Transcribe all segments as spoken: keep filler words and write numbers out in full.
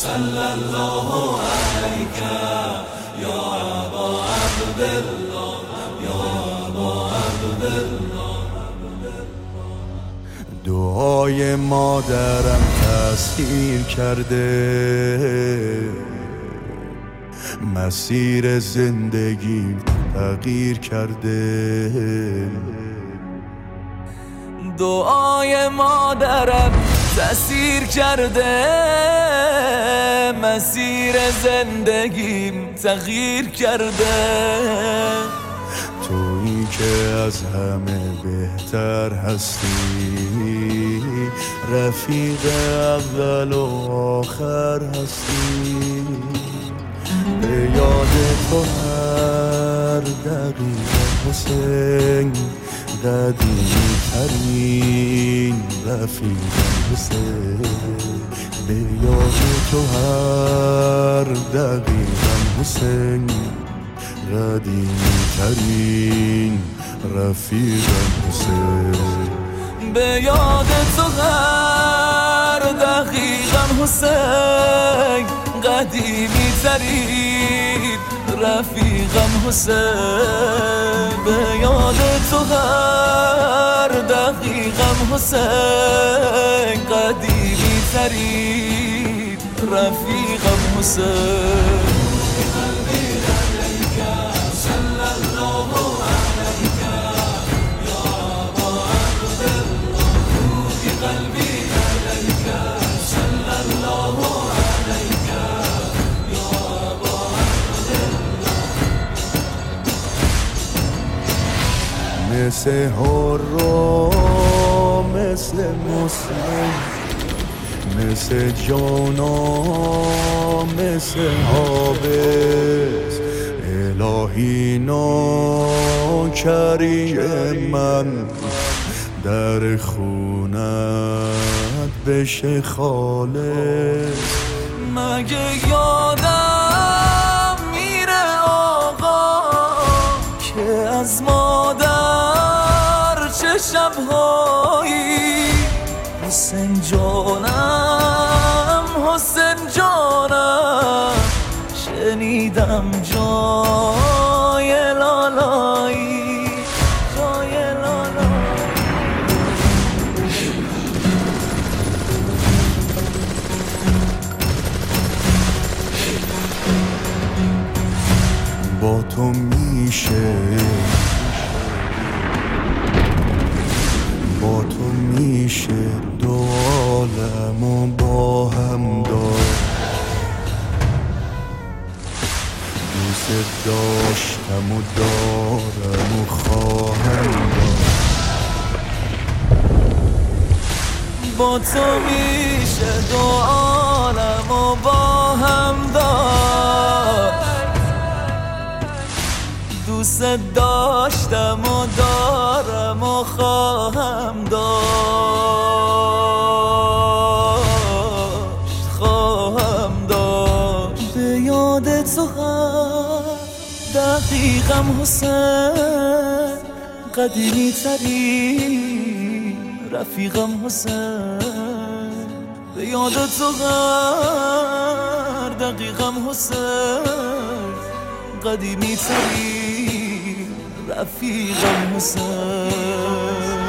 صلى الله عليك يا أبا عبد الله يا أبا عبد الله. دعای مادرم تأثیر کرده، مسیر زندگی تغییر کرده. دعای مادرم تأثیر کرده، مسیر زندگیم تغییر کرده. تویی که از همه بهتر هستی، رفیق اول و آخر هستی. به یاد تو هر دقیقه حسین، قدیمی ترین رفیقم حسین. به یاد تو هر دقیقم حسین، قدیمی ترین رفیقم حسین. به یاد تو هر دقیقم حسین، قدیمی ترین رفیقم حسین. به یاد تو هر دقیقم حسین، قدیمی ترین رفیقم حسین. مثل حرام، مثل مسلم، مثل جانا، مثل حابس. الهی ناکری من در خونت بشه خالص. مگه یادم میره آقا که از مادر چه شبهایی. حسین جانم، حسین جانم، شنیدم جای لالایی، جای لالایی. با تو میشه، با تو میشه دو عالمو با هم داشت. دوست داشتم و دارم و خواهم داشت. با تو میشه دو عالمو با هم داشت. دوست داشتم و دارم و خواهم داشت، خواهم داشت. به یاد تو هر دقیقم حسین، قدیمی ترین رفیقم حسین. به یاد تو هر دقیقم حسین، قدیمی ترین رفیقم حسین.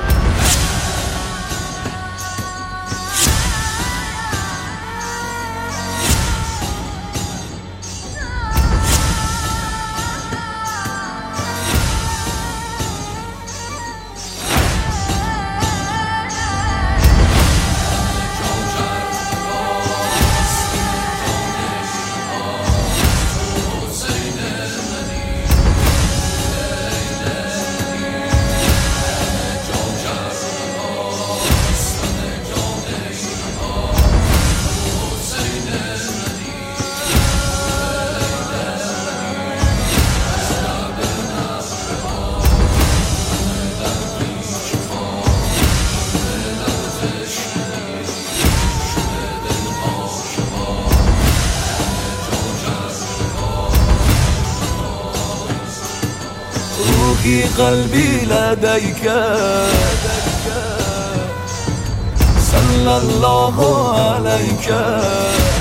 روحي قلبي لديك صلى الله عليك